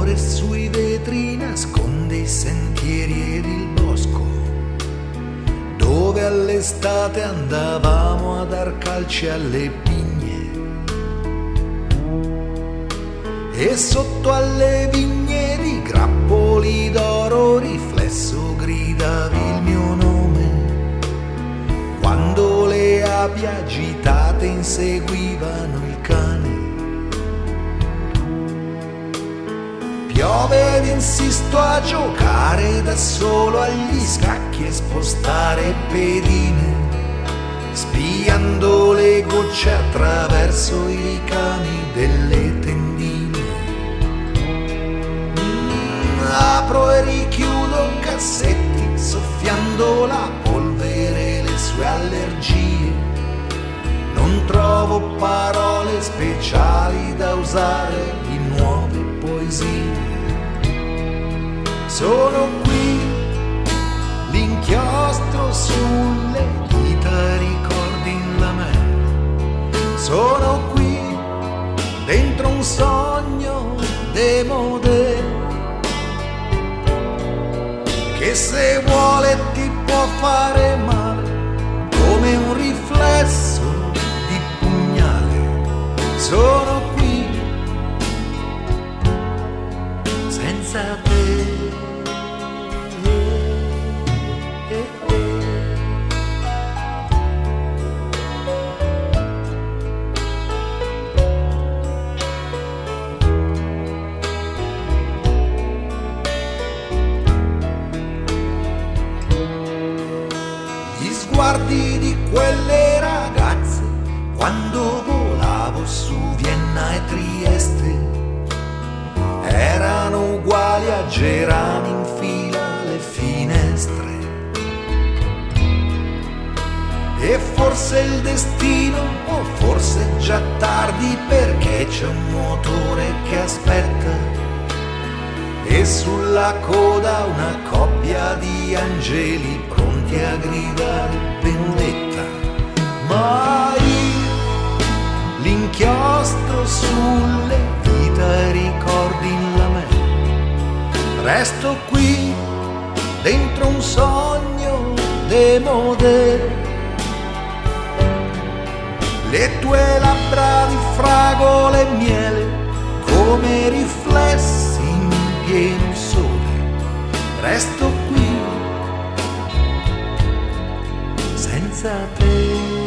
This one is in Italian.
ombre sui vetri nasconde i sentieri ed il bosco, dove all'estate andavamo a dar calci alle pigne, e sotto alle vigne di grappoli d'oro riflesso gridavi il mio nome, quando le api agitate inseguivano il cane. Piove ed insisto a giocare da solo agli scacchi e spostare pedine, spiando le gocce attraverso i ricami delle tendine. Apro e richiudo cassetti, soffiando la polvere e le sue allergie. Non trovo parole speciali da usare in nuove poesie. Sono qui, l'inchiostro sulle dita, ricordi in lamella. Sono qui, dentro un sogno demodè, che se vuole ti può fare male, come un riflesso di pugnale. Sono qui, senza te. Sguardi di quelle ragazze quando volavo su Vienna e Trieste erano uguali a gerani in fila alle finestre. E forse il destino, o forse già tardi, perché c'è un motore che aspetta e sulla coda una coppia di angeli pronti a gridare vendetta. Ma io, l'inchiostro sulle dita e ricordi in lamella, resto qui dentro un sogno demodè. Le tue labbra di fragole e miele come riflessi in pieno sole, resto qui senza te.